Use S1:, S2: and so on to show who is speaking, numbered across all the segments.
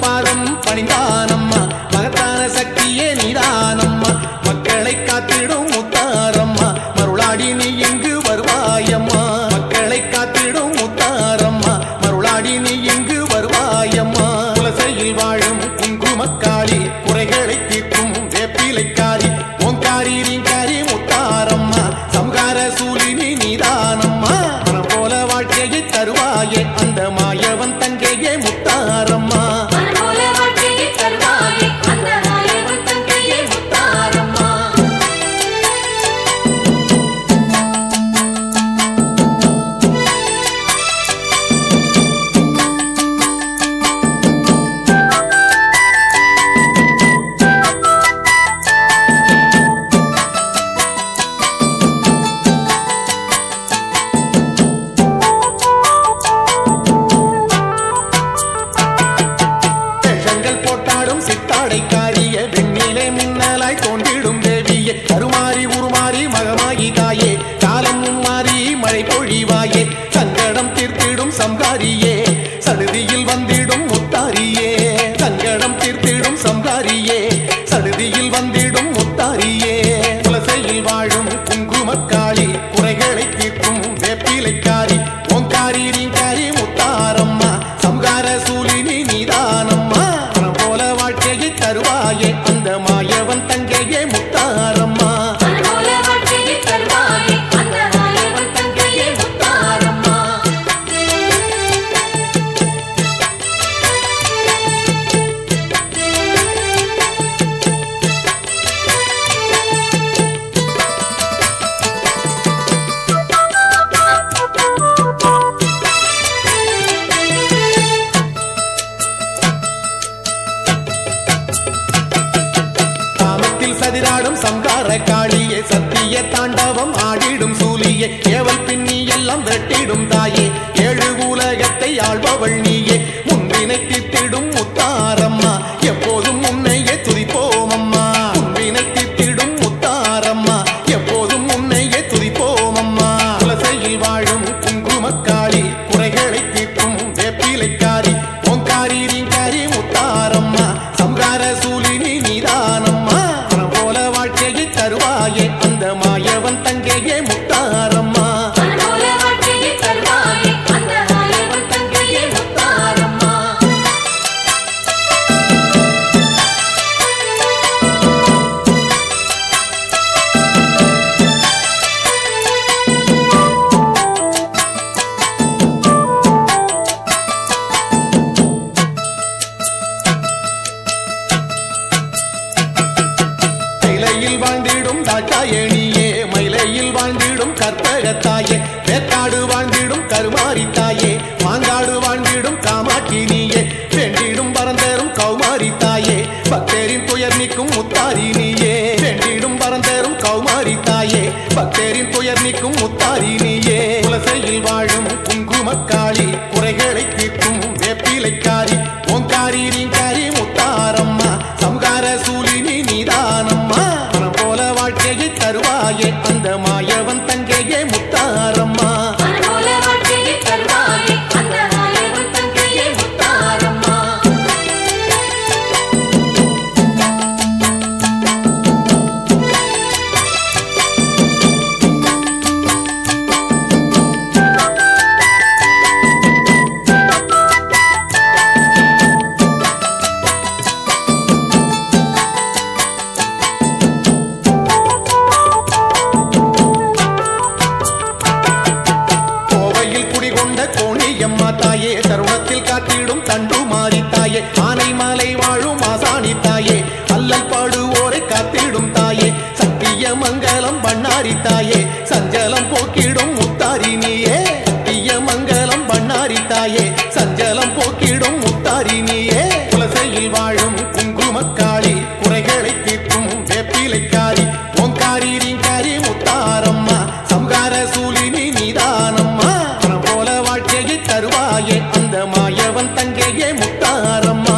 S1: பாதம் பணிந்தானம்மா மகத்தான சக்தியே நீதானம்மா மக்களை காத்திடும் முத்தாரம்மா மருளாடி நீ இங்கு வருவாயம்மா மக்களை காத்திடும் முத்தாரம்மா மருளாடி நீ இங்கு வருவாயம்மா குலசையில் வாழும் குங்குமக்காளி குறைகளை தீர்க்கும் வேப்பிலைக்காரி ஓங்காரி ரீங்காரி முத்தாரம்மா சம்கார சூலினி நீதானம்மா மனம் போல வாழ்க்கையை தருவாயே அந்த மாயவன் தங்கையே முத்தாரம்மா சித்தாடைக்காரிய வெண்ணிலே மின்னலாய் தோன்றிடும் தேவியே கருமாறி உருமாறி மகமாகி தாயே காலம் மாறி மழை பொழிவாயே சங்கடம் தீர்த்திடும் சம்காரியே சடுதியில் வந்திடும் முத்தாரியே சங்கடம் தீர்த்திடும் சம்காரியே சடுதியில் வந்திடும் முத்தாரியே குலசையில் வாழும் குங்குமக்காளி குறைகளை தீர்க்கும் வேப்பிலைக்காரி ஓங்காரி ரீங்காரி முத்தாரம்மா சம்கார சூலினி நீதானம்மா வாழ்க்கையை தருவாயே அந்த மாயவன் தங்கையே முத்தாரம்மா சதிராடும் சம்கார காளியே சத்திய தாண்டவம் ஆடிடும் சூலியே ஏவல் பின்னி எல்லாம் வெட்டிடும் தாயே ஏழு உலகத்தை ஆள்பவள் நீயே முன்பினை தீர்த்திடும் முத்தாரம்மா எப்போதும் உன்னையே துதிப்போம் அம்மா முன்பினை தீர்த்திடும் முத்தாரம்மா எப்போதும் உன்னையே துதிப்போம் அம்மா குலசையில் வாழும் குங்குமக்காளி குறைகளை தீர்க்கும் வேப்பிலைக்காரி ஓங்காரி ரீங்காரி முத்தாரம்மா சம்கார சூலினி நீதானம்மா வாழ்க்கையை தருவாயே அந்த மாயவன் தங்கையே முத்தாரம்மா மயிலையில் வாழ்ந்திடும் தாட்டாயணியே மயிலையில் வாழ்ந்திடும் கற்பகத்தாயே வேற்காடு வாழ்ந்திடும் கருமாரி தாயே மாங்காடு வாழ்ந்திடும் காமாட்சினியே வேண்டிடும் பரந்தரும் கௌமாரி தாயே பக்தரின் துயர் நீக்கும் முத்தாரி நீயே வேண்டிடும் பரந்தரும் கௌமாரி தாயே பக்தரின் துயர் நீக்கும் முத்தாரி நீயே குலசையில் வாழும் குங்குமக்காளி குறைகளை தீர்க்கும் வேப்பிலைக்காரி ஓங்காரி ரீங்காரி முத்தாரம்மா சம்கார சூலினி நீதானம்மா மனம் போல வாழ்க்கையை தருவாயே அந்த மாயவன் தங்கையே முத்தாரம்மா கோணியம்மா தாயே தருணத்தில் காத்திடும் தண்டு மாறி தாயே ஆனை மாலை வாழும் ஆசானி தாயே அல்லல் பாடுவோரை காத்திடும் தாயே சத்திய மங்கலம் பண்ணாரி தாயே சஞ்சலம் போக்கிடும் முத்தாரி நீயே சத்திய மங்கலம் பண்ணாரி தாயே சஞ்சலம் போக்கிடும் முத்தாரி நீயே குலசையில் வாழும் குங்குமக்காளி குறைகளை தீர்க்கும் வேப்பிலைக்காரி ஓங்காரி ரீங்காரி முத்தாரம்மா சம்கார சூலினி நீதானம்மா வாழ்க்கையை தருவாயே அந்த மாயவன் தங்கையே முத்தாரம்மா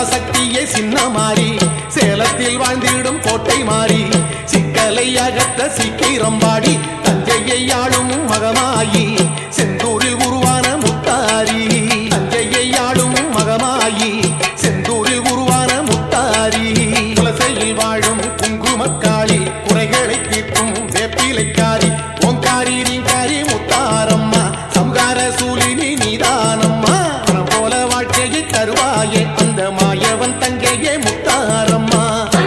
S1: பராசக்தியே சின்ன மாறி சேலத்தில் வாழ்ந்திடும் கோட்டை மாறி சிக்கலை அகற்ற சீக்கிரம் பாடி தஞ்சையை ஆளும் மகமாயி செந்தூரில் உருவான முத்தாரி தஞ்சையை ஆளும் மகமாயி செந்தூரில் உருவான முத்தாரி குலசையில் வாழும் குங்குமக்காளி குறைகளை தீர்க்கும் வேப்பிலைக்காரி ஓங்காரி நீங்காரி முத்தாரம்மா சம்கார சூலினி நீதானம்மா மனம் போல வாழ்க்கையை தருவாயே அந்த மாயவன் தங்கையே முத்தாரம்மா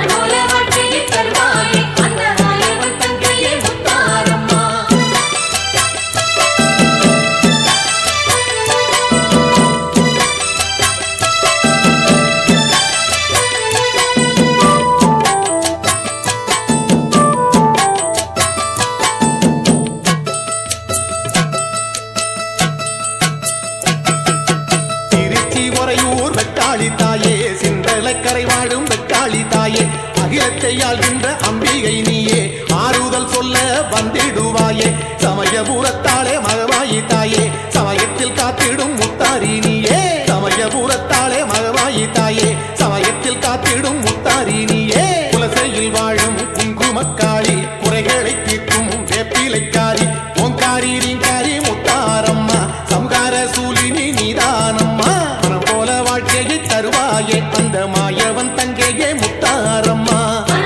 S1: தாயே சிந்தலக்கரை வாழும் வெக்காளி தாயே அகிலத்தை ஆள்கின்ற அம்பிகை நீயே ஆறுதல் சொல்ல வந்திடுவாயே சமயபுரத்தாளே மகமாயி தாயே சமயத்தில் காத்திடும் முத்தாரி நீயே சமயபுரத்தாளே மகமாயி தாயே சமயத்தில் காத்திடும் முத்தாரி நீயே குலசையில் வாழும் குங்குமக்காளி குறைகளை தீர்க்கும் வேப்பிலைக்காரி ஓங்காரி நீங்காரி முத்தாரம்மா சம்கார சூலினி நீதானம்மா மனம் போல வாழ்க்கையை தருவாயே அந்த மாயவன் தங்கையே முத்தாரம்மா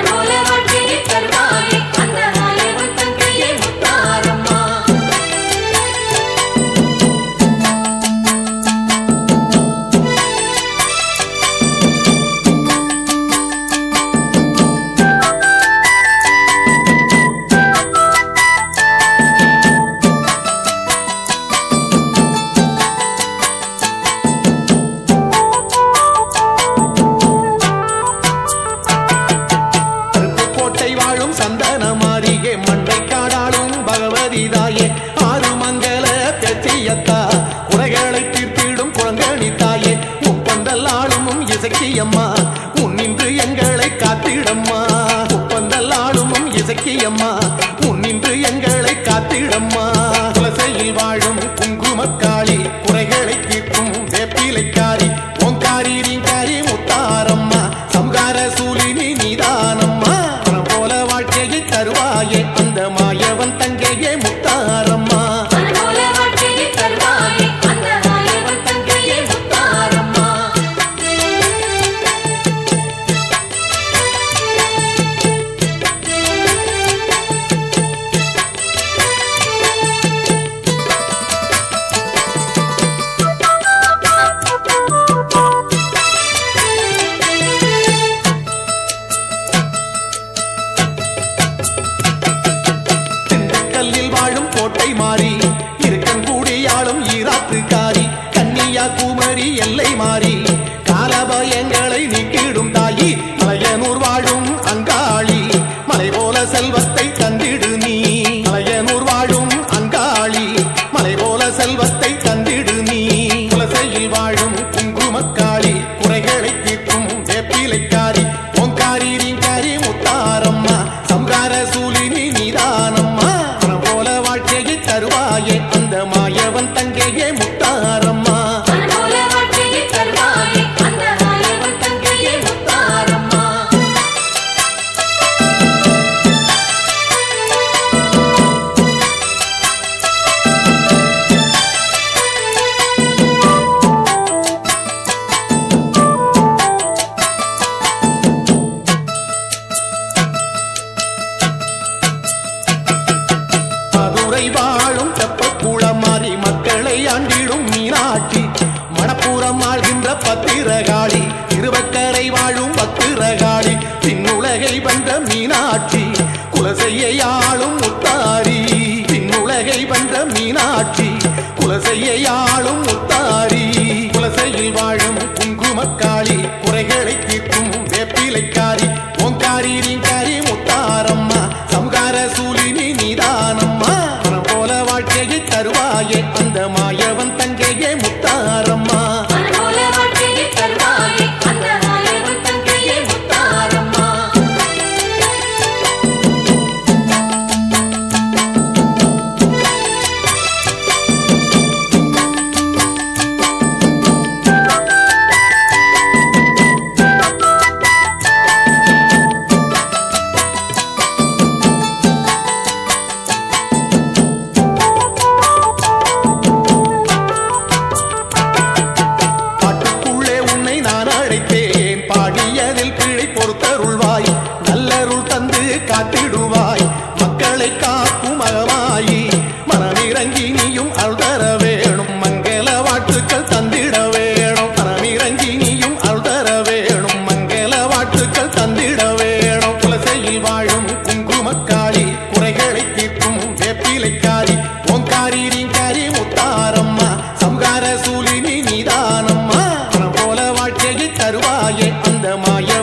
S1: சந்தன மாரியே மண்டை காடாளும் பகவதி தாயே ஆறு மங்கள பெற்றியத்தா குறைகளை தீர்த்திடும் குழங்கணி தாயே முப்பந்தல் ஆளும் இசக்கியம்மா முன்னின்று எங்களை காத்திடம்மா முப்பந்தல் ஆளும் இசக்கியம்மா முன்னின்று எங்களை காத்திடம்மா குலசையில் வாழும் குங்குமக்காளி குறைகளை தீர்க்கும் வேப்பிலைக்காரி ஓங்காரி நீங்காரி முத்தாரம்மா சம்கார சூலினி நீதானம்மா வாழ்க்கையை தருவாயே அந்த மாயவன் தங்கையே முத்தாரம்மா கோட்டை மாறி இருக்கங்கூடியாளும் ஈராத்துக்காரி கன்னியாகுமரி எல்லை மாறி காலபயங்களை நீக்கிடும் தாயி மலையனூர் வாழும் அங்காளி மலை போல செல்வத்தை தந்திடு நீ மலையனூர் வாழும் அங்காளி மலை போல செல்வத்தை தந்திடு நீ குலசையில் வாழும் குங்குமக்காளி குறைகளை தீர்க்கும் வேப்பிலைக்காரி ஓங்காரி நீங்காரி முத்தாரம்மா சம்கார சூலினி நீதானம்மா வாழ்க்கையை தருவாயே அந்த மாயவன் தங்கையே முத்தாரம்மா
S2: வாழ்க்கையை தருவாயே அந்த மாயவன் தங்கையே முத்தாரம்மா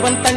S1: தலைவன் தங்க